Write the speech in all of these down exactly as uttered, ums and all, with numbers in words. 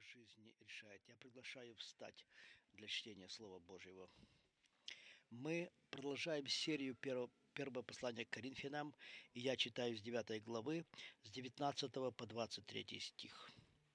жизни решает. Я приглашаю встать для чтения Слова Божьего. Мы продолжаем серию первого, первого послания к Коринфянам, и я читаю с девятой главы, с девятнадцатого по двадцать третий стих.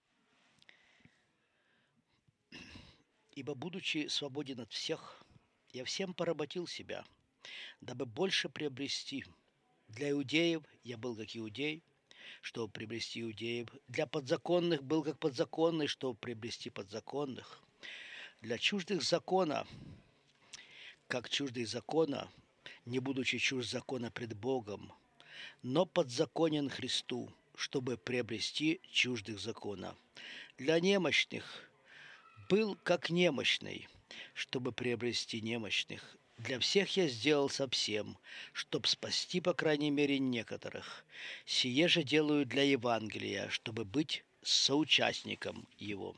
«Ибо, будучи свободен от всех, я всем поработил себя, дабы больше приобрести. Для иудеев я был как иудей, чтобы приобрести иудеев. Для подзаконных был как подзаконный, чтобы приобрести подзаконных. Для чуждых закона, как чуждый закона, не будучи чужд закона пред Богом, но подзаконен Христу, чтобы приобрести чуждых закона. Для немощных был как немощный, чтобы приобрести немощных. Для всех я сделался всем, чтоб спасти, по крайней мере, некоторых. Сие же делаю для Евангелия, чтобы быть соучастником его».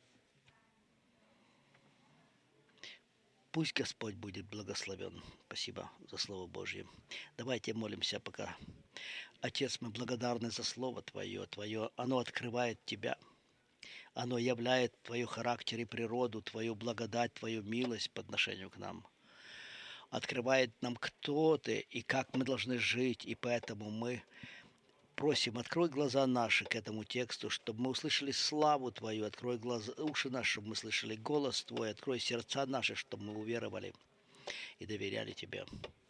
Пусть Господь будет благословен. Спасибо за Слово Божье. Давайте молимся пока. Отец, мы благодарны за Слово Твое. Твое, оно открывает Тебя. Оно являет Твою характер и природу, Твою благодать, Твою милость по отношению к нам. Открывает нам, кто Ты и как мы должны жить, и поэтому мы просим, открой глаза наши к этому тексту, чтобы мы услышали славу Твою, открой глаза, уши наши, чтобы мы слышали голос Твой, открой сердца наши, чтобы мы уверовали и доверяли Тебе.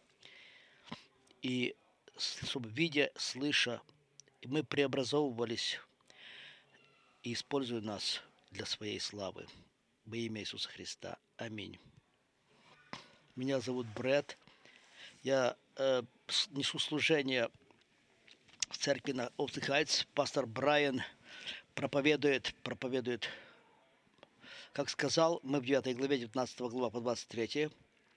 И чтобы, видя, слыша, мы преобразовывались и используй нас для своей славы. Во имя Иисуса Христа. Аминь. Меня зовут Брэд. Я э, несу служение в церкви на Опты Хайтс. Пастор Брайан проповедует, проповедует, как сказал, мы в девятой главе, девятнадцатого глава по двадцать третью.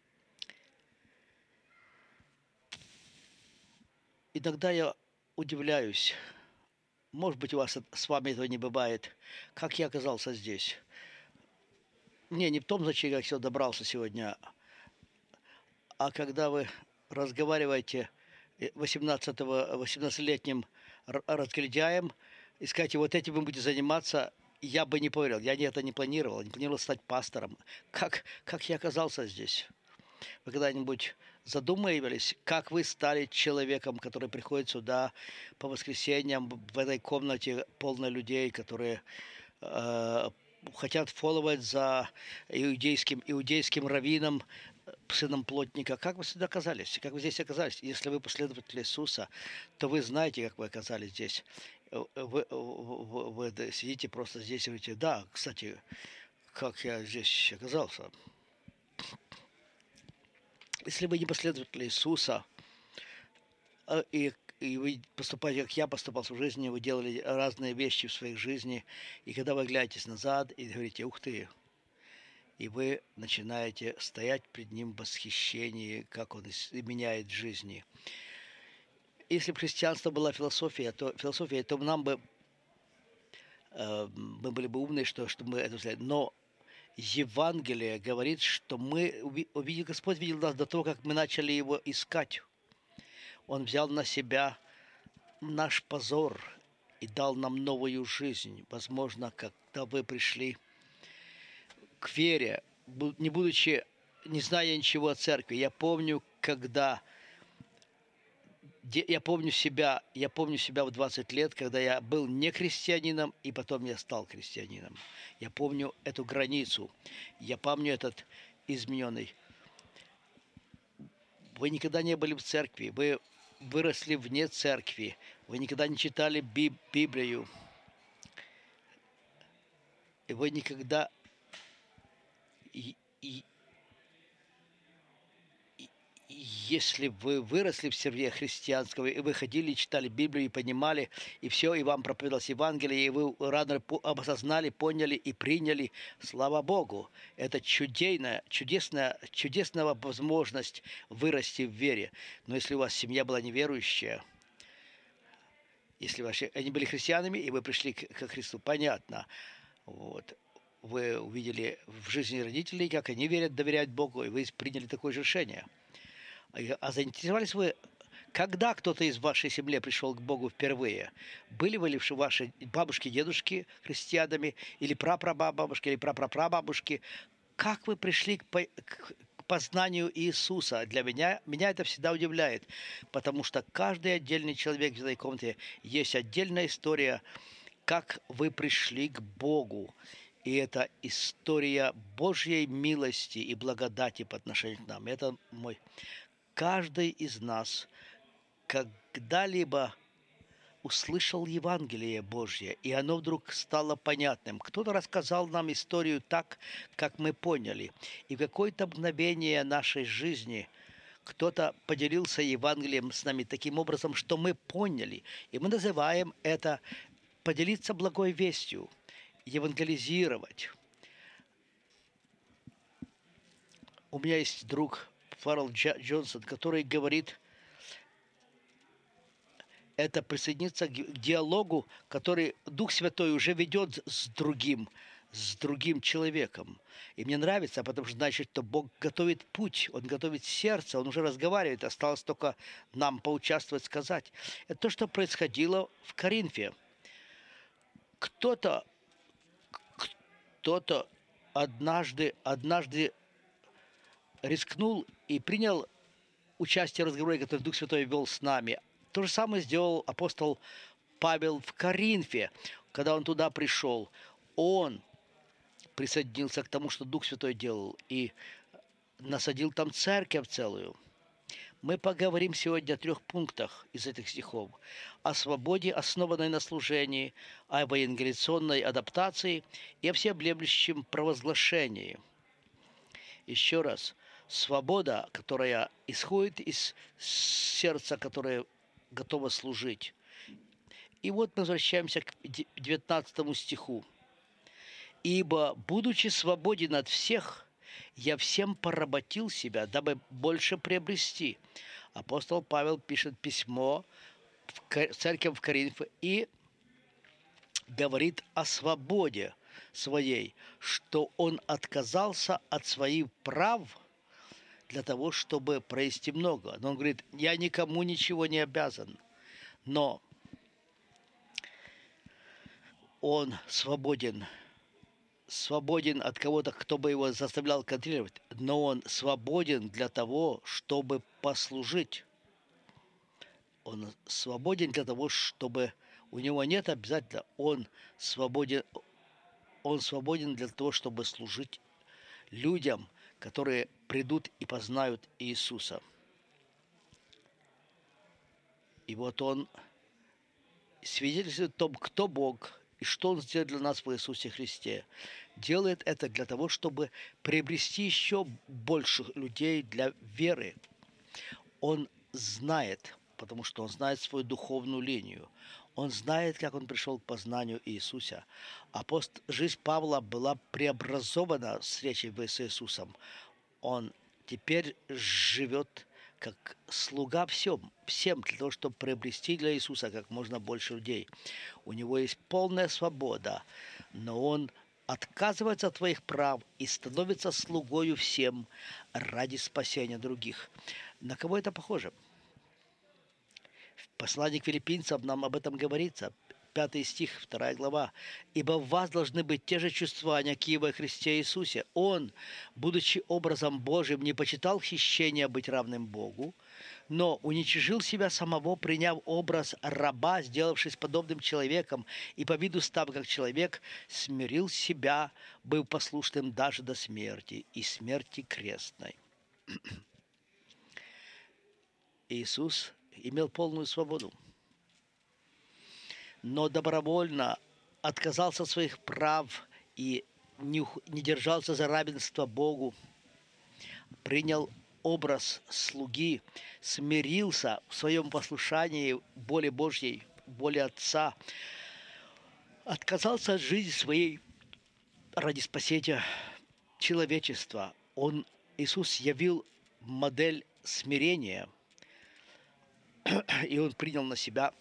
Иногда я удивляюсь, может быть, у вас с вами этого не бывает, как я оказался здесь. Не, не в том значении, как я добрался сегодня, а когда вы разговариваете восемнадцатилетним разгильдяем и скажете, вот этим вы будете заниматься, я бы не поверил, я это не планировал, не планировал стать пастором. Как, как я оказался здесь? Вы когда-нибудь задумывались, как вы стали человеком, который приходит сюда по воскресеньям в этой комнате полной людей, которые э, хотят фолловать за иудейским, иудейским раввином, сыном плотника? Как вы сюда оказались? Как вы здесь оказались? Если вы последователь Иисуса, то вы знаете, как вы оказались здесь. Вы, вы, вы, вы сидите просто здесь и говорите, да, кстати, как я здесь оказался. Если вы не последователь Иисуса, и, и вы поступаете, как я поступал в жизни, вы делали разные вещи в своей жизни, и когда вы оглядитесь назад и говорите, ух ты, и вы начинаете стоять пред Ним в восхищении, как Он меняет жизни. Если бы христианство была философия, то философия, то нам бы, э, мы были бы умны, что, что мы это взяли. Но Евангелие говорит, что мы увидели, Господь видел нас до того, как мы начали Его искать. Он взял на себя наш позор и дал нам новую жизнь. Возможно, когда вы пришли к вере, не будучи, не зная ничего о церкви. Я помню, когда я помню себя, я помню себя в двадцать лет, когда я был не христианином, и потом я стал христианином. Я помню эту границу. Я помню этот измененный. Вы никогда не были в церкви, вы выросли вне церкви, вы никогда не читали Биб- Библию, и вы никогда и, и, если вы выросли в семье христианского, и вы ходили, и читали Библию, и понимали, и все, и вам проповедовалось Евангелие, и вы рано осознали, поняли и приняли, слава Богу, это чудесная, чудесная, чудесная возможность вырасти в вере. Но если у вас семья была неверующая, если ваши, они были христианами, и вы пришли к, к Христу, понятно, вот, вы увидели в жизни родителей, как они верят, доверяют Богу, и вы приняли такое же решение. А заинтересовались вы, Когда кто-то из вашей семьи пришел к Богу впервые? Были вы ли ваши бабушки, дедушки христианами, или прапрабабушки, или прапрапрабабушки? Как вы пришли к, по- к познанию Иисуса? Для меня, меня это всегда удивляет, потому что каждый отдельный человек в этой комнате есть отдельная история, как вы пришли к Богу. И это история Божьей милости и благодати по отношению к нам. Это мой... Каждый из нас когда-либо услышал Евангелие Божье, и оно вдруг стало понятным. Кто-то рассказал нам историю так, как мы поняли. И в какое-то мгновение нашей жизни кто-то поделился Евангелием с нами таким образом, что мы поняли. И мы называем это поделиться благой вестью, евангелизировать. У меня есть друг Фаррелл Джонсон, который говорит, это присоединиться к диалогу, который Дух Святой уже ведет с другим, с другим человеком. И мне нравится, потому что значит, что Бог готовит путь, Он готовит сердце, Он уже разговаривает, осталось только нам поучаствовать, сказать. Это то, что происходило в Коринфе. Кто-то, кто-то однажды, однажды рискнул и принял участие в разговоре, который Дух Святой вел с нами. То же самое сделал апостол Павел в Коринфе, когда он туда пришел. Он присоединился к тому, что Дух Святой делал, и насадил там церковь целую. Мы поговорим сегодня о трех пунктах из этих стихов. О свободе, основанной на служении, о евангелизационной адаптации и о всеобъемлющем провозглашении. Еще раз. Свобода, которая исходит из сердца, которое готово служить. И вот мы возвращаемся к девятнадцатому стиху. «Ибо, будучи свободен от всех, я всем поработил себя, дабы больше приобрести». Апостол Павел пишет письмо в церковь в Коринфе и говорит о свободе своей, что он отказался от своих прав для того, чтобы провести много. Но он говорит, я никому ничего не обязан, но он свободен, свободен от кого-то, кто бы его заставлял контролировать, но он свободен для того, чтобы послужить. Он свободен для того, чтобы у него нет обязательно, он свободен, он свободен для того, чтобы служить людям, которые придут и познают Иисуса. И вот он свидетельствует о том, кто Бог и что Он сделал для нас в Иисусе Христе. Делает это для того, чтобы приобрести еще больше людей для веры. Он знает, потому что Он знает свою духовную линию. Он знает, как он пришел к познанию Иисуса. Апост... Жизнь Павла была преобразована встречей с Иисусом. Он теперь живет как слуга всем, всем для того, чтобы приобрести для Иисуса как можно больше людей. У него есть полная свобода, но он отказывается от своих прав и становится слугою всем ради спасения других. На кого это похоже? В послании к филиппийцам нам об этом говорится. Пятый стих, вторая глава. «Ибо в вас должны быть те же чувствования, какие во Христе Иисусе. Он, будучи образом Божьим, не почитал хищения быть равным Богу, но уничижил себя самого, приняв образ раба, сделавшись подобным человеком, и по виду став как человек, смирил себя, был послушным даже до смерти, и смерти крестной». Иисус имел полную свободу, но добровольно отказался от своих прав и не, не держался за равенство Богу, принял образ слуги, смирился в своем послушании воле Божьей, воле Отца, отказался от жизни своей ради спасения человечества. Он, Иисус явил модель смирения, и Он принял на себя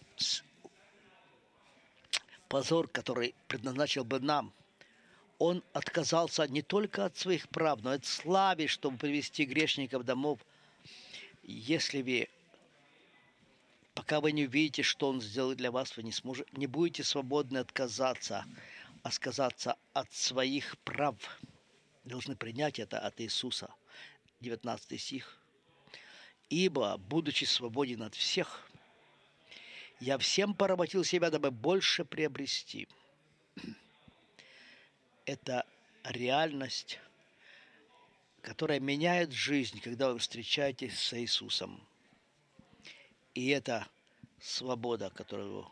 позор, который предназначил бы нам. Он отказался не только от своих прав, но и от славы, чтобы привести грешников домов. Если вы Пока вы не увидите, что Он сделал для вас, вы не сможете, не будете свободны отказаться, отказаться от своих прав. Должны принять это от Иисуса. девятнадцатый стих. «Ибо, будучи свободен от всех, я всем поработил себя, дабы больше приобрести». Это реальность, которая меняет жизнь, когда вы встречаетесь с Иисусом. И это свобода, которую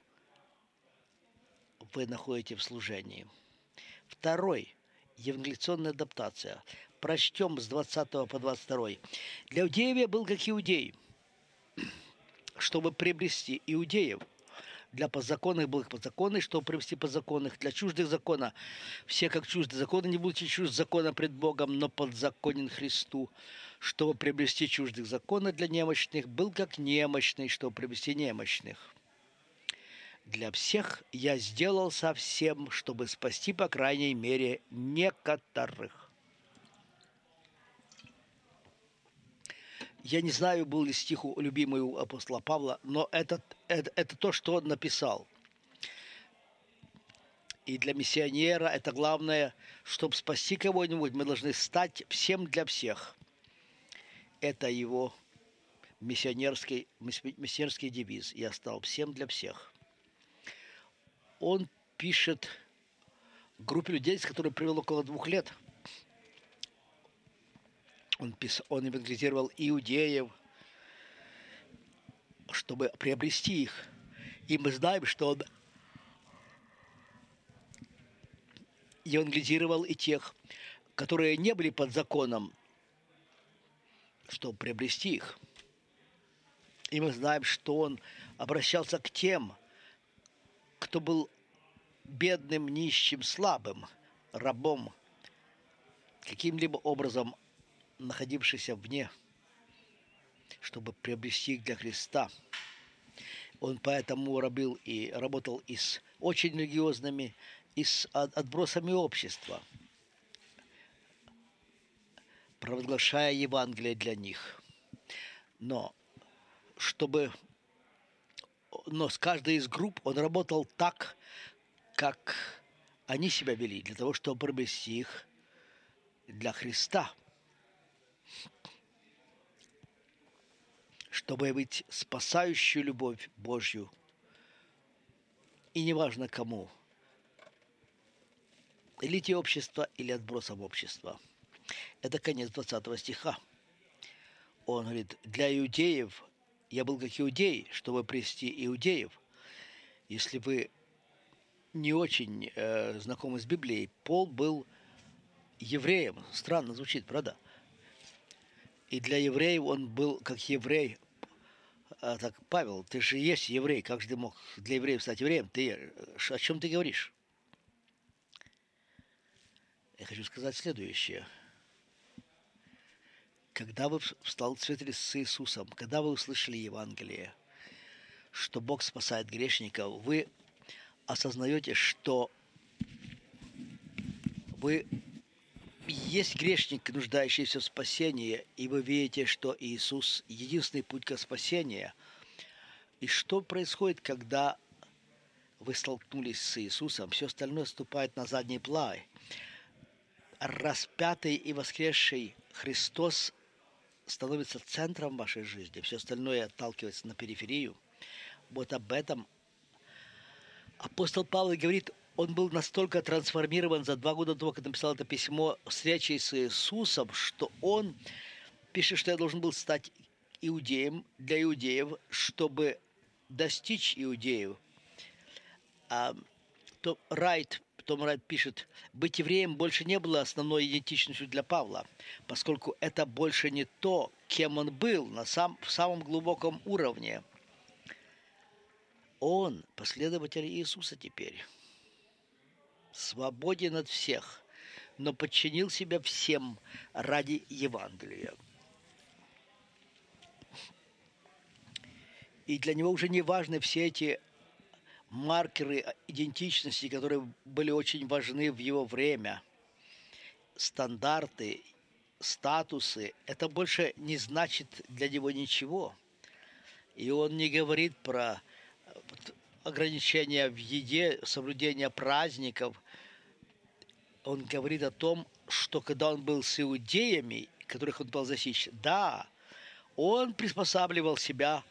вы находите в служении. Второй. Евангелиционная адаптация. Прочтем с двадцатого по двадцать второй. «Для иудеев я был как иудей, чтобы приобрести иудеев. Для подзаконных был как подзаконный, чтобы приобрести подзаконных. Для чуждых закона все как чужды закона, не будучи чужд закона пред Богом, но подзаконен Христу, чтобы приобрести чуждых закона. Для немощных был как немощный, чтобы приобрести немощных. Для всех я сделал совсем, чтобы спасти, по крайней мере, некоторых». Я не знаю, был ли стих любимый у апостола Павла, но это, это, это то, что он написал. И для миссионера это главное, чтобы спасти кого-нибудь, мы должны стать всем для всех. Это его миссионерский, миссионерский девиз. Я стал всем для всех. Он пишет группе людей, с которой провел около двух лет. Он, пис... он евангелизировал иудеев, чтобы приобрести их. И мы знаем, что он евангелизировал и тех, которые не были под законом, чтобы приобрести их. И мы знаем, что он обращался к тем, кто был бедным, нищим, слабым, рабом, каким-либо образом находившийся вне, чтобы приобрести их для Христа. Он поэтому работал и работал и с очень религиозными, и с отбросами общества, провозглашая Евангелие для них. Но чтобы, но с каждой из групп он работал так, как они себя вели, для того, чтобы приобрести их для Христа, чтобы явить спасающую любовь Божью, и неважно кому, элите общества или отбросам общества. Это конец двадцатого стиха. Он говорит: для иудеев я был как иудей, чтобы привести иудеев. Если вы не очень э, знакомы с Библией, Пол был евреем. Странно звучит, правда? И для евреев он был как еврей. А так, Павел, ты же есть еврей, как же ты мог для евреев стать евреем? Ты о чем ты говоришь? Я хочу сказать следующее. Когда вы встретились с Иисусом, когда вы услышали Евангелие, что Бог спасает грешников, вы осознаете, что вы есть грешник, нуждающийся в спасении, и вы видите, что Иисус – единственный путь к спасению. И что происходит, когда вы столкнулись с Иисусом? Все остальное ступает на задний план. Распятый и воскресший Христос становится центром вашей жизни. Все остальное отталкивается на периферию. Вот об этом апостол Павел говорит. Он был настолько трансформирован за два года до того, как написал это письмо, встречи с Иисусом, что он пишет, что я должен был стать иудеем для иудеев, чтобы достичь иудеев. А Том Райт, Том Райт пишет: быть евреем больше не было основной идентичностью для Павла, поскольку это больше не то, кем он был на сам, в самом глубоком уровне. Он последователь Иисуса теперь. Свободен от всех, но подчинил себя всем ради Евангелия. И для него уже не важны все эти маркеры идентичности, которые были очень важны в его время. Стандарты, статусы. Это больше не значит для него ничего. И он не говорит про ограничения в еде, соблюдение праздников. Он говорит о том, что когда он был с иудеями, которых он был засечь, да, он приспосабливал себя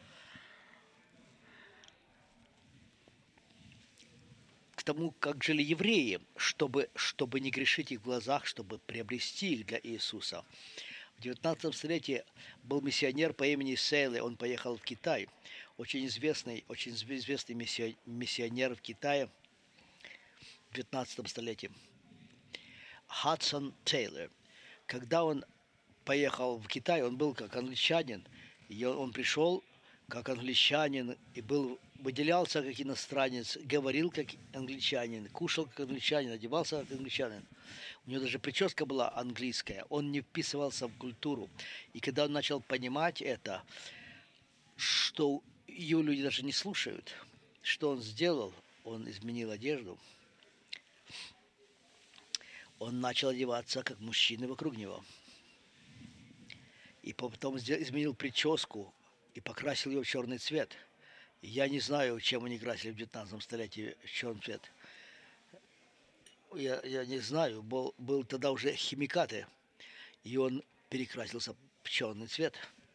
к тому, как жили евреи, чтобы, чтобы не грешить их в глазах, чтобы приобрести их для Иисуса. В девятнадцатом столетии был миссионер по имени Сейле, он поехал в Китай. Очень известный, очень известный миссионер в Китае в девятнадцатом столетии. Хадсон Тейлор. Когда он поехал в Китай, он был как англичанин, и он пришел как англичанин и был, выделялся как иностранец, говорил как англичанин, кушал как англичанин, одевался как англичанин. У него даже прическа была английская, он не вписывался в культуру. И когда он начал понимать это, что его люди даже не слушают, что он сделал? Он изменил одежду. Он начал одеваться как мужчины вокруг него. И потом изменил прическу и покрасил ее в черный цвет. Я не знаю, чем они красили в девятнадцатом столетии черный цвет. Я, я не знаю, был, был тогда уже химикаты, и он перекрасился в черный цвет.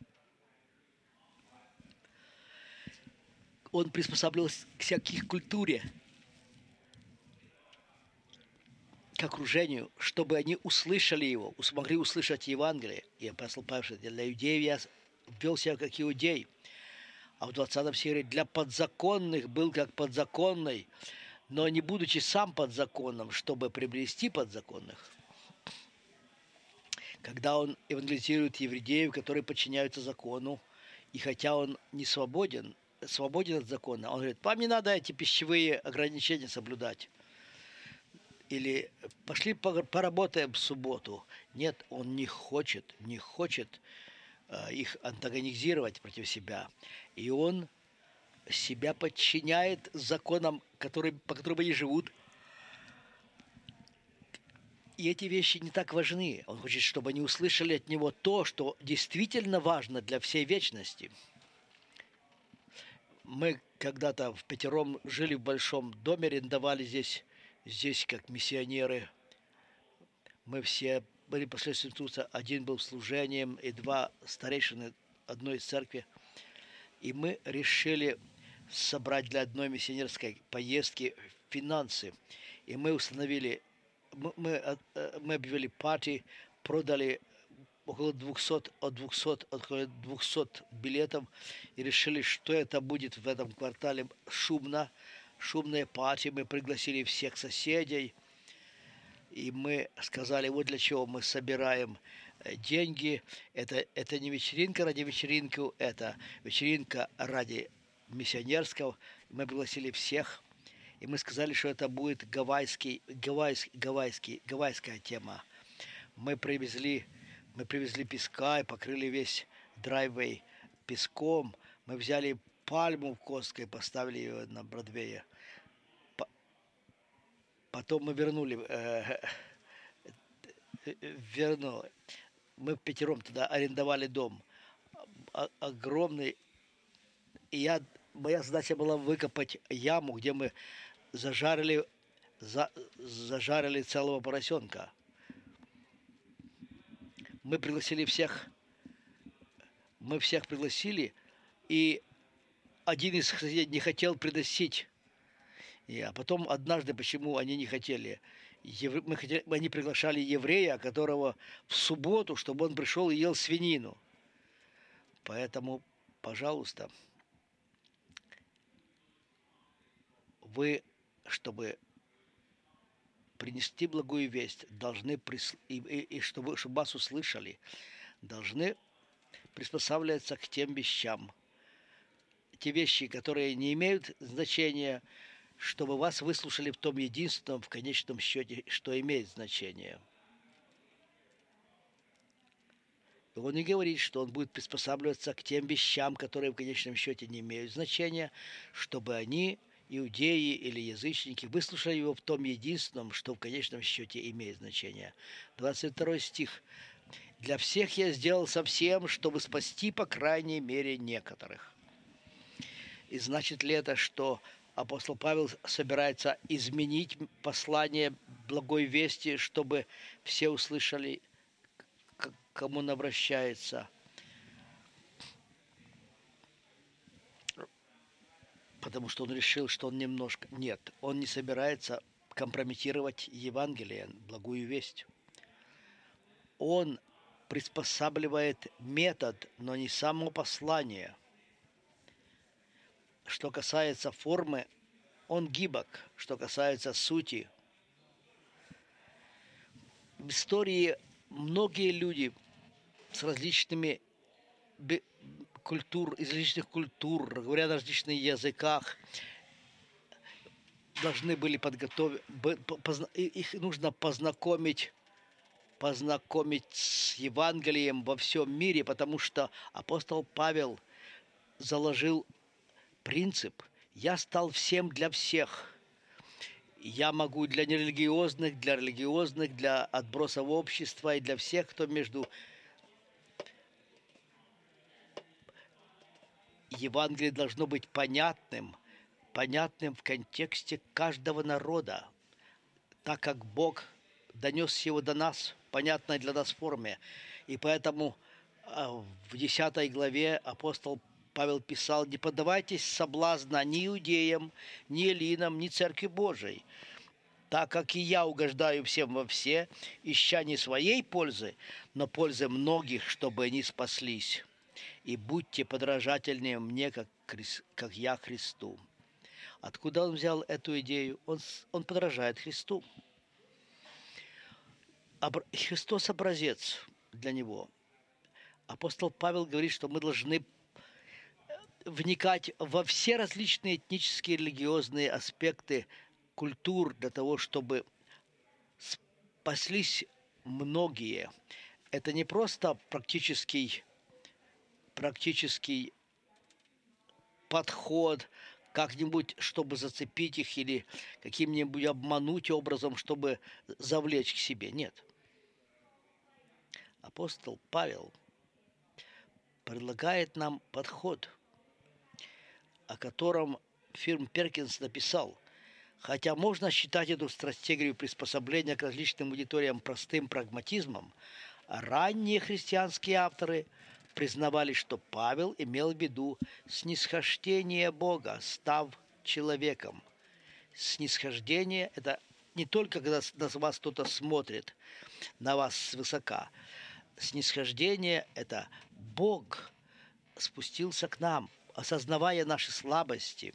Он приспосабливался к всякой культуре, к окружению, чтобы они услышали его, смогли услышать Евангелие. И апостол Павел говорит, для иудеев я вел себя как иудей. А в двадцатом стихе для подзаконных был как подзаконный, но не будучи сам подзаконным, чтобы приобрести подзаконных. Когда он евангелизирует евреев, которые подчиняются закону, и хотя он не свободен, свободен от закона, он говорит, вам не надо эти пищевые ограничения соблюдать. Или пошли поработаем в субботу. Нет, он не хочет, не хочет э, их антагонизировать против себя. И он себя подчиняет законам, которые, по которым они живут. И эти вещи не так важны. Он хочет, чтобы они услышали от него то, что действительно важно для всей вечности. Мы когда-то в пятером жили в большом доме, арендовали здесь, здесь как миссионеры. Мы все были последовательные институции. Один был служением и два старейшины одной из церкви. И мы решили собрать для одной миссионерской поездки финансы. И мы установили, мы, мы, мы объявили пати, продали около двухсот, от двухсот, около двухсот билетов и решили, что это будет в этом квартале шумно, шумные пати. Мы пригласили всех соседей, и мы сказали, вот для чего мы собираем деньги. Это, это не вечеринка ради вечеринки, это вечеринка ради миссионерского. Мы пригласили всех, и мы сказали, что это будет гавайский, гавайский, гавайский, гавайская тема. Мы привезли Мы привезли песка и покрыли весь драйвей песком. Мы взяли пальму в Костко и поставили ее на Бродвее. Потом мы вернули, э, вернули. Мы пятером туда арендовали дом. О- огромный. И я, моя задача была выкопать яму, где мы зажарили, за, зажарили целого поросенка. Мы пригласили всех, мы всех пригласили, и один из соседей не хотел приносить. И, а потом однажды, почему они не хотели, Евре, мы хотели, они приглашали еврея, которого в субботу, чтобы он пришел и ел свинину. Поэтому, пожалуйста, вы, чтобы принести благую весть, должны, прис... и, и, и чтобы, чтобы вас услышали, должны приспосабливаться к тем вещам. Те вещи, которые не имеют значения, чтобы вас выслушали в том единственном, в конечном счете, что имеет значение. И он не говорит, что он будет приспосабливаться к тем вещам, которые в конечном счете не имеют значения, чтобы они, иудеи или язычники, выслушали его в том единственном, что в конечном счете имеет значение. двадцать второй стих. «Для всех я сделал совсем, чтобы спасти, по крайней мере, некоторых». И значит ли это, что апостол Павел собирается изменить послание благой вести, чтобы все услышали, к кому он обращается? Потому что он решил, что он немножко... Нет, он не собирается компрометировать Евангелие, благую весть. Он приспосабливает метод, но не само послание. Что касается формы, он гибок. Что касается сути, в истории многие люди с различными культур, из различных культур, говоря на различных языках, должны были подготовить, их нужно познакомить, познакомить с Евангелием во всем мире, потому что апостол Павел заложил принцип: я стал всем для всех. Я могу для нерелигиозных, для религиозных, для отбросов общества и для всех, кто между... Евангелие должно быть понятным, понятным в контексте каждого народа, так как Бог донес его до нас, в понятной для нас форме. И поэтому в десятой главе апостол Павел писал: не поддавайтесь соблазна ни иудеям, ни эллинам, ни Церкви Божией, так как и я угождаю всем во все, ища не своей пользы, но пользы многих, чтобы они спаслись. И будьте подражательнее мне, как, как я Христу. Откуда он взял эту идею? Он, он подражает Христу. Христос образец для него. Апостол Павел говорит, что мы должны вникать во все различные этнические, религиозные аспекты культур для того, чтобы спаслись многие. Это не просто практический, практический подход, как-нибудь, чтобы зацепить их или каким-нибудь обмануть образом, чтобы завлечь к себе. Нет. Апостол Павел предлагает нам подход, о котором Фирм Перкинс написал: хотя можно считать эту стратегию приспособления к различным аудиториям простым прагматизмом, ранние христианские авторы признавали, что Павел имел в виду снисхождение Бога, став человеком. Снисхождение – это не только когда на вас кто-то смотрит, на вас свысока. Снисхождение – это Бог спустился к нам, осознавая наши слабости.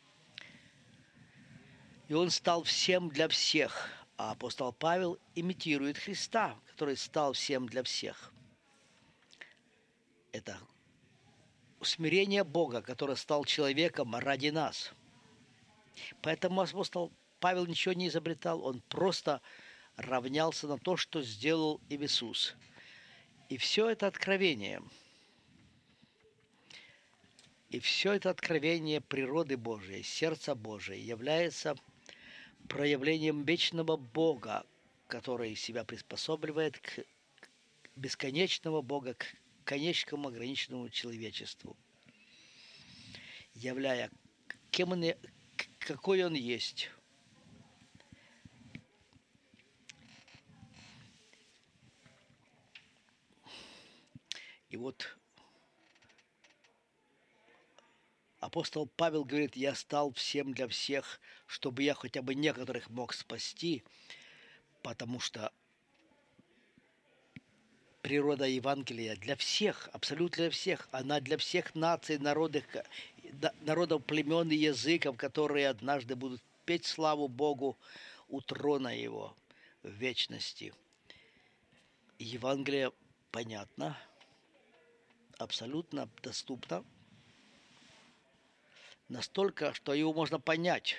И Он стал всем для всех. А апостол Павел имитирует Христа, который стал всем для всех. Это усмирение Бога, который стал человеком ради нас. Поэтому апостол Павел ничего не изобретал, он просто равнялся на то, что сделал Иисус. И все это откровение, и все это откровение природы Божией, сердца Божия является проявлением вечного Бога, который себя приспособливает к бесконечному Бога, к конечному ограниченному человечеству, являя, кем он, какой он есть. И вот апостол Павел говорит: я стал всем для всех, чтобы я хотя бы некоторых мог спасти, потому что природа Евангелия для всех, абсолютно для всех, она для всех наций, народов, народов, племен и языков, которые однажды будут петь славу Богу у трона Его в вечности. Евангелие понятно, абсолютно доступно, настолько, что его можно понять,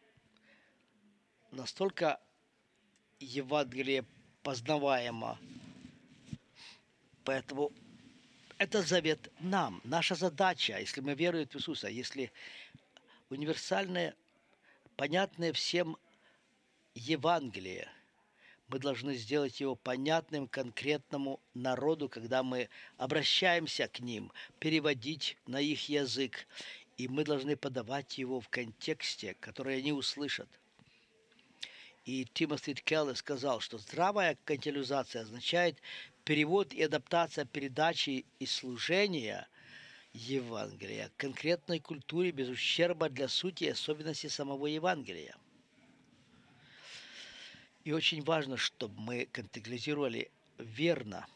настолько Евангелие познаваемо. Поэтому это завет нам, наша задача, если мы веруем в Иисуса, если универсальное, понятное всем Евангелие, мы должны сделать его понятным конкретному народу, когда мы обращаемся к ним, переводить на их язык и мы должны подавать его в контексте, который они услышат. И Тимоти Келлер сказал, что здравая контекстуализация означает перевод и адаптация передачи и служения Евангелия к конкретной культуре без ущерба для сути и особенностей самого Евангелия. И очень важно, чтобы мы контекстуализировали верно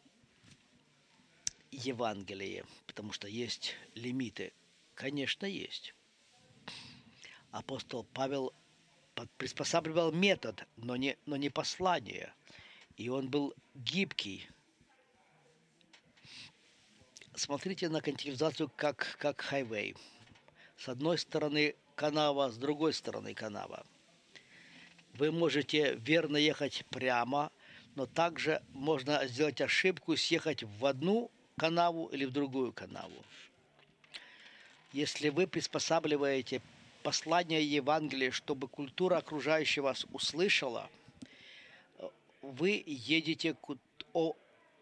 Евангелие, потому что есть лимиты. Конечно, есть. Апостол Павел приспосабливал метод, но не, но не послание. И он был гибкий. Смотрите на контекстуализацию как, как хайвей. С одной стороны канава, с другой стороны канава. Вы можете верно ехать прямо, но также можно сделать ошибку, съехать в одну канаву или в другую канаву. Если вы приспосабливаете послание Евангелия, чтобы культура окружающая вас услышала, вы едете к... О...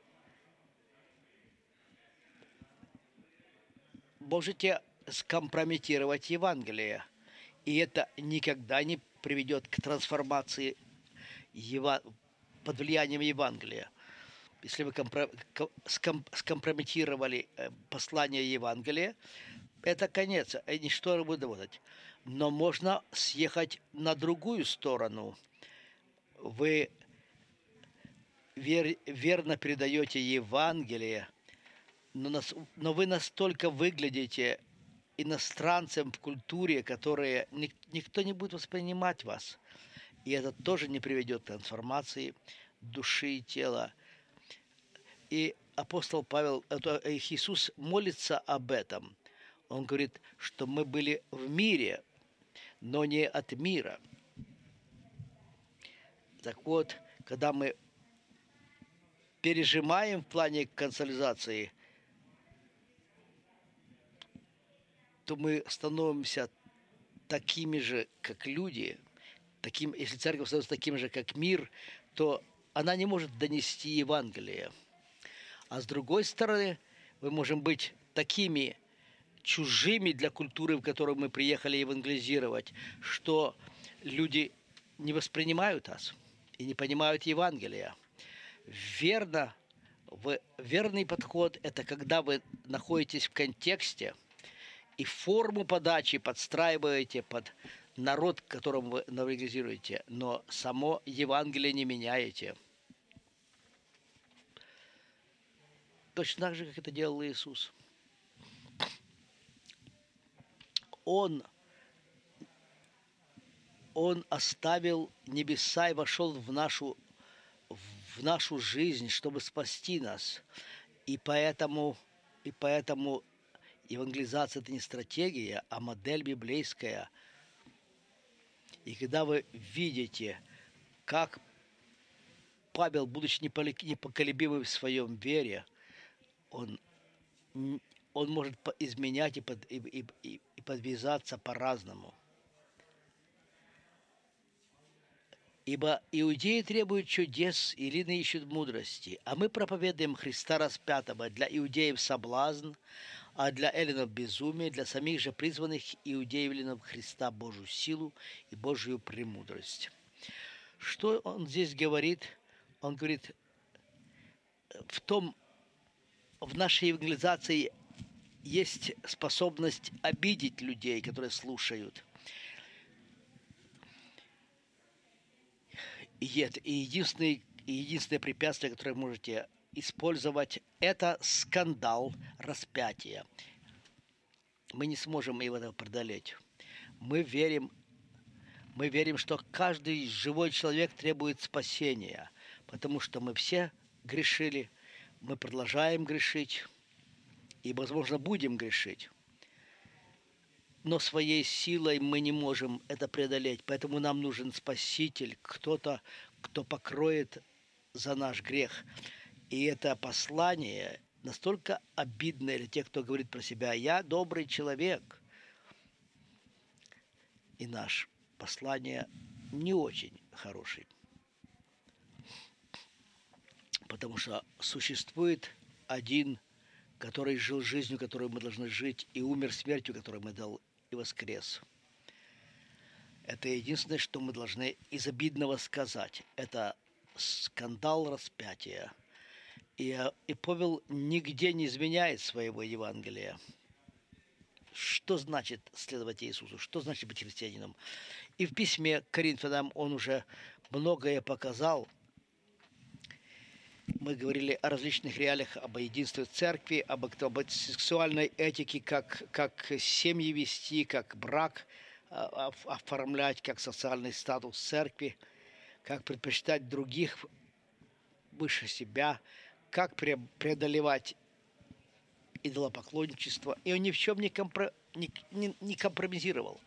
можете скомпрометировать Евангелие. И это никогда не приведет к трансформации Eva... под влиянием Евангелия. Если вы компро... ском... скомпрометировали послание Евангелия, это конец, и ничто не будет работать. Но можно съехать на другую сторону. Вы вер, верно передаете Евангелие, но, нас, но вы настолько выглядите иностранцем в культуре, которая ник, никто не будет воспринимать вас. И это тоже не приведет к трансформации души и тела. И апостол Павел, это Иисус молится об этом. Он говорит, что мы были в мире, но не от мира. Так вот, когда мы пережимаем в плане консолидации, то мы становимся такими же, как люди. Таким, если церковь становится таким же, как мир, то она не может донести Евангелие. А с другой стороны, мы можем быть такими чужими для культуры, в которую мы приехали евангелизировать, что люди не воспринимают нас и не понимают Евангелия. Верно, в, верный подход – это когда вы находитесь в контексте и форму подачи подстраиваете под народ, которому вы евангелизируете, но само Евангелие не меняете. Точно так же, как это делал Иисус. Он, он оставил небеса и вошел в нашу, в нашу жизнь, чтобы спасти нас. И поэтому, и поэтому евангелизация – это не стратегия, а модель библейская. И когда вы видите, как Павел, будучи непоколебимым в своем вере, он, он может изменять и, под, и, и, и подвязаться по-разному. Ибо иудеи требуют чудес, ирины ищут мудрости, а мы проповедуем Христа распятого, для иудеев соблазн, а для эллинов безумие, для самих же призванных иудеев эллинов Христа Божью силу и Божью премудрость. Что он здесь говорит? Он говорит, в том, в нашей евангелизации есть способность обидеть людей, которые слушают. И, это, и, единственное, и единственное препятствие, которое вы можете использовать, это скандал распятия. Мы не сможем его преодолеть. Мы верим, мы верим, что каждый живой человек требует спасения, потому что мы все грешили, мы продолжаем грешить и, возможно, будем грешить. Но своей силой мы не можем это преодолеть, поэтому нам нужен Спаситель, кто-то, кто покроет за наш грех. И это послание настолько обидное для тех, кто говорит про себя: «Я добрый человек». И наше послание не очень хороший. Потому что существует один, который жил жизнью, которую мы должны жить, и умер смертью, которую мы и воскрес. Это единственное, что мы должны из обидного сказать. Это скандал распятия. И, и Павел нигде не изменяет своего Евангелия. Что значит следовать Иисусу? Что значит быть христианином? И в письме к Коринфянам он уже многое показал. Мы говорили о различных реалиях, об единстве церкви, об, об сексуальной этике, как, как семьи вести, как брак оформлять, как социальный статус церкви, как предпочитать других выше себя, как преодолевать идолопоклонничество. И он ни в чем не, компро... не, не, не компромиссировал.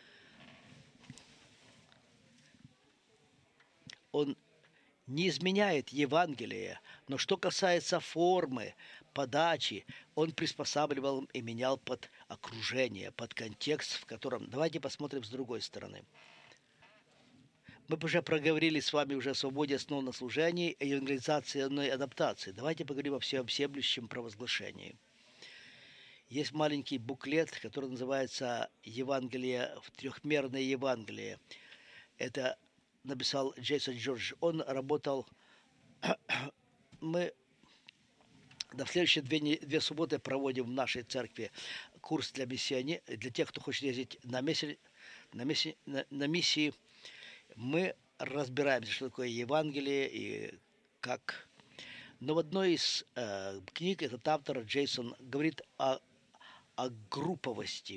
Он не изменяет Евангелие, но что касается формы, подачи, он приспосабливал и менял под окружение, под контекст, в котором... Давайте посмотрим с другой стороны. Мы уже проговорили с вами уже о свободе основ на служении и евангелизационной адаптации. Давайте поговорим о всеобъемлющем провозглашении. Есть маленький буклет, который называется «Евангелие, трехмерное Евангелие». Это написал Джейсон Джордж. Он работал... Мы до следующие две, две субботы проводим в нашей церкви курс для миссионеров, для тех, кто хочет ездить на миссии, на миссии, на, на миссии. Мы разбираемся, что такое Евангелие и как. Но в одной из э, книг этот автор Джейсон говорит о, о групповости.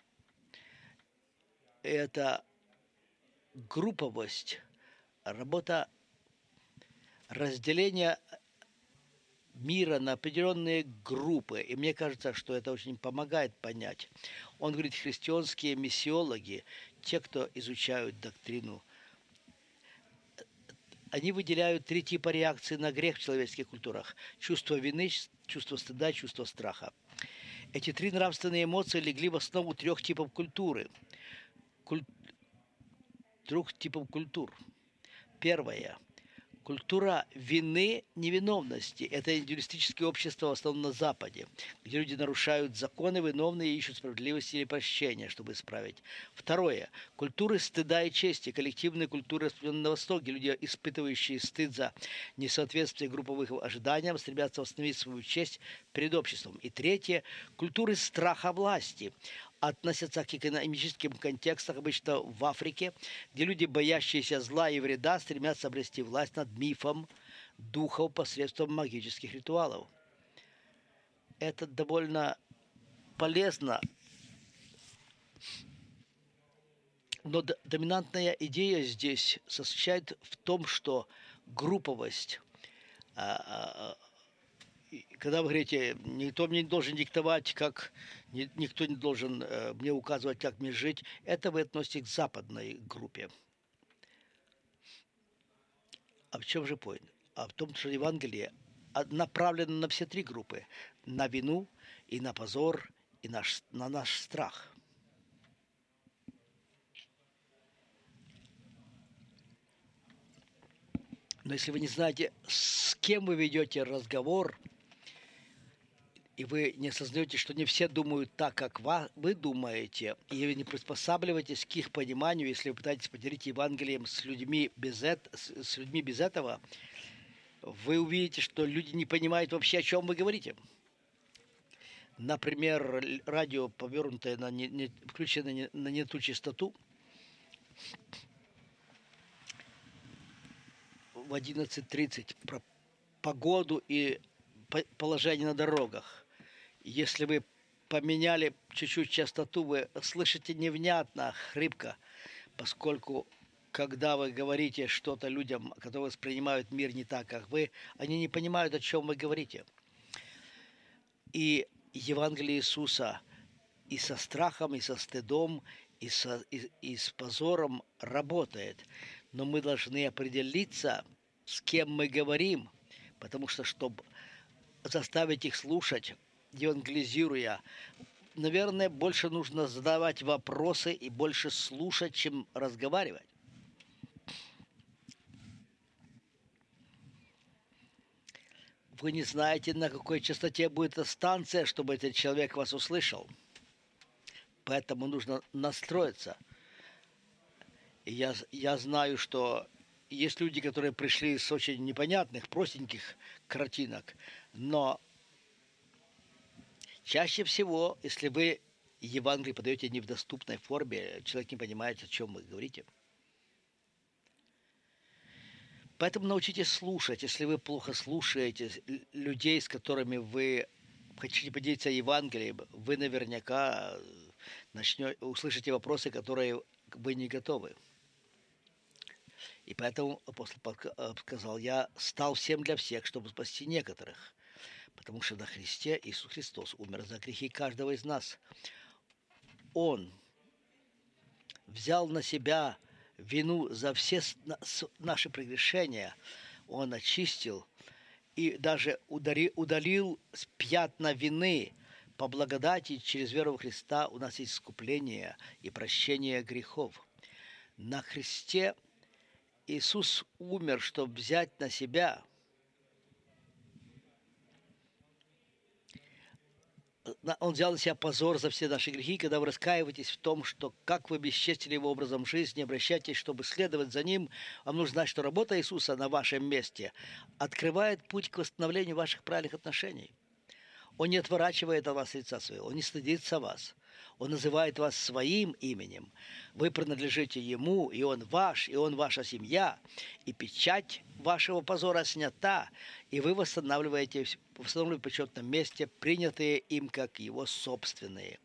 Это групповость, работа разделения мира на определенные группы. И мне кажется, что это очень помогает понять. Он говорит, христианские миссиологи, те, кто изучают доктрину, они выделяют три типа реакции на грех в человеческих культурах. Чувство вины, чувство стыда, чувство страха. Эти три нравственные эмоции легли в основу трех типов культуры. Куль... Трех типов культур. Первое. Культура вины, невиновности. Это индивидуалистическое общество в основном на Западе, где люди нарушают законы, виновные, ищут справедливости или прощения, чтобы исправить. Второе. Культуры стыда и чести. Коллективные культуры, распространенные на Востоке. Люди, испытывающие стыд за несоответствие групповым ожиданиям, стремятся восстановить свою честь перед обществом. И третье. Культуры страха власти. Относятся к экономическим контекстам, обычно в Африке, где люди, боящиеся зла и вреда, стремятся обрести власть над мифом духов посредством магических ритуалов. Это довольно полезно, но доминантная идея здесь состоит в том, что групповость, когда вы говорите, никто мне не должен диктовать, как никто не должен э, мне указывать, как мне жить, это вы относите к западной группе. А в чем же point? А в том, что Евангелие направлено на все три группы. На вину, и на позор, и наш, на наш страх. Но если вы не знаете, с кем вы ведете разговор, и вы не осознаете, что не все думают так, как вы думаете, и вы не приспосабливаетесь к их пониманию, если вы пытаетесь поделить Евангелием с людьми без, это, с людьми без этого, вы увидите, что люди не понимают вообще, о чем вы говорите. Например, радио, повернутое на не, не, включенное на не ту частоту, в одиннадцать тридцать про погоду и положение на дорогах. Если вы поменяли чуть-чуть частоту, вы слышите невнятно, хрипко, поскольку, когда вы говорите что-то людям, которые воспринимают мир не так, как вы, они не понимают, о чем вы говорите. И Евангелие Иисуса и со страхом, и со стыдом, и, со, и, и с позором работает. Но мы должны определиться, с кем мы говорим, потому что, чтобы заставить их слушать, евангелизируя, наверное, больше нужно задавать вопросы и больше слушать, чем разговаривать. Вы не знаете, на какой частоте будет эта станция, чтобы этот человек вас услышал. Поэтому нужно настроиться. И я, я знаю, что есть люди, которые пришли с очень непонятных, простеньких картинок, но чаще всего, если вы Евангелие подаете не в доступной форме, человек не понимает, о чем вы говорите. Поэтому научитесь слушать. Если вы плохо слушаете людей, с которыми вы хотите поделиться Евангелием, вы наверняка начнете, услышите вопросы, которые вы не готовы. И поэтому апостол сказал: я стал всем для всех, чтобы спасти некоторых. Потому что на Христе Иисус Христос умер за грехи каждого из нас. Он взял на себя вину за все наши прегрешения, Он очистил и даже удалил с пятна вины. По благодати через веру в Христа у нас есть искупление и прощение грехов. На Христе Иисус умер, чтобы взять на себя Он взял на себя позор за все наши грехи, когда вы раскаиваетесь в том, что как вы бесчестили его образом жизни, обращайтесь, чтобы следовать за ним. Вам нужно знать, что работа Иисуса на вашем месте открывает путь к восстановлению ваших правильных отношений. Он не отворачивает от вас лица своего, Он не стыдится вас. Он называет вас своим именем. Вы принадлежите Ему, и Он ваш, и Он ваша семья. И печать вашего позора снята, и вы восстанавливаете, восстанавливаете в почетном месте, принятые им как Его собственные.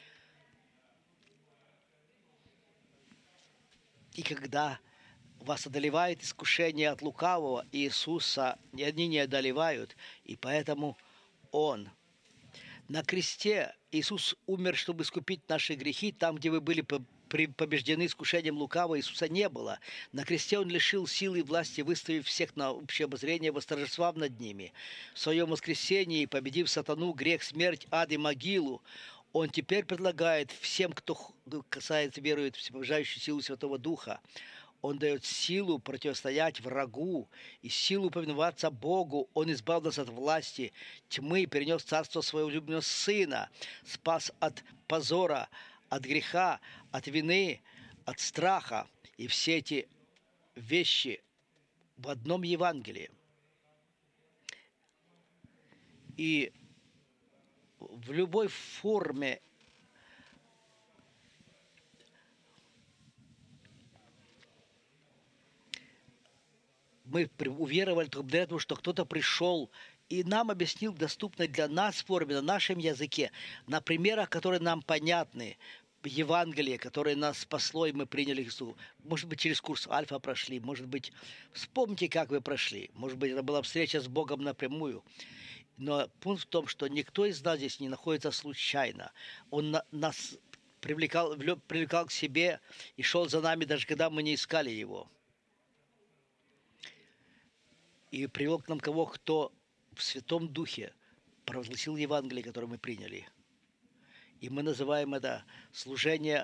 И когда вас одолевает искушение от лукавого, Иисуса они не одолевают, и поэтому Он на кресте Иисус умер, чтобы искупить наши грехи. Там, где вы были побеждены искушением лукавого, Иисуса не было. На кресте Он лишил силы и власти, выставив всех на общее обозрение, восторжествовав над ними. В своем воскресении, победив сатану, грех, смерть, ад и могилу, Он теперь предлагает всем, кто касается, верует в всепобеждающую силу Святого Духа, Он дает силу противостоять врагу и силу повиноваться Богу. Он избавил нас от власти тьмы, перенес царство своего любимого Сына, спас от позора, от греха, от вины, от страха. И все эти вещи в одном Евангелии. И в любой форме мы уверовали только для этого, что кто-то пришел и нам объяснил доступной для нас форме, на нашем языке, на примерах, которые нам понятны, Евангелие, которое нас спасло, и мы приняли Христу. Может быть, через курс Альфа прошли, может быть, вспомните, как вы прошли. Может быть, это была встреча с Богом напрямую. Но пункт в том, что никто из нас здесь не находится случайно. Он на, нас привлекал, привлекал к себе и шел за нами, даже когда мы не искали Его. И привел к нам кого, кто в Святом Духе провозгласил Евангелие, которое мы приняли. И мы называем это служение,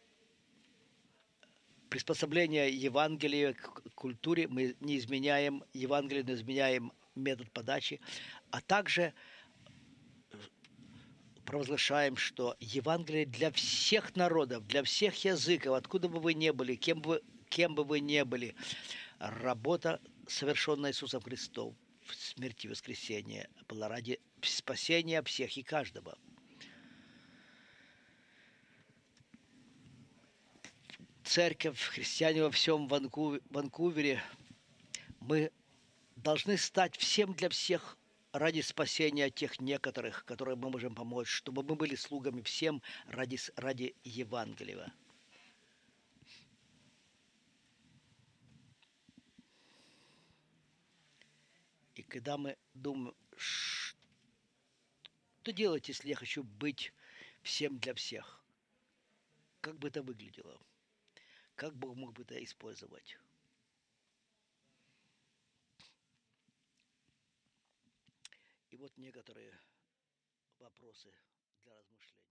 приспособление Евангелия к культуре. Мы не изменяем Евангелие, но изменяем метод подачи. А также провозглашаем, что Евангелие для всех народов, для всех языков, откуда бы вы ни были, кем бы, кем бы вы ни были, работа, совершенная Иисусом Христом в смерти и воскресении, была ради спасения всех и каждого. Церковь, христиане во всем Ванкувере, мы должны стать всем для всех ради спасения тех некоторых, которым мы можем помочь, чтобы мы были слугами всем ради, ради Евангелия. И когда мы думаем, что делать, если я хочу быть всем для всех? Как бы это выглядело? Как Бог мог бы это использовать? И вот некоторые вопросы для размышления.